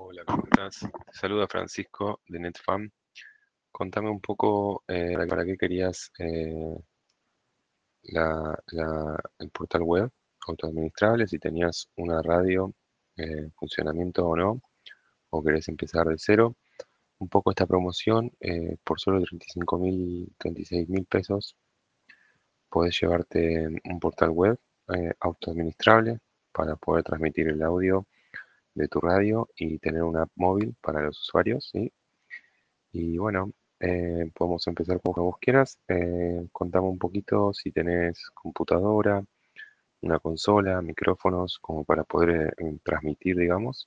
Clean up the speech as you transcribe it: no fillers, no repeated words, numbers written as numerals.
Hola, ¿cómo estás? Te saluda Francisco de NetFam. Contame un poco para qué querías el portal web autoadministrable, si tenías una radio en funcionamiento o no, o querés empezar de cero. Un poco esta promoción, por solo 36.000 pesos, podés llevarte un portal web autoadministrable para poder transmitir el audio de tu radio y tener una app móvil para los usuarios, ¿sí? Y bueno, podemos empezar como vos quieras. Contame un poquito si tenés computadora, una consola, micrófonos, como para poder transmitir, digamos.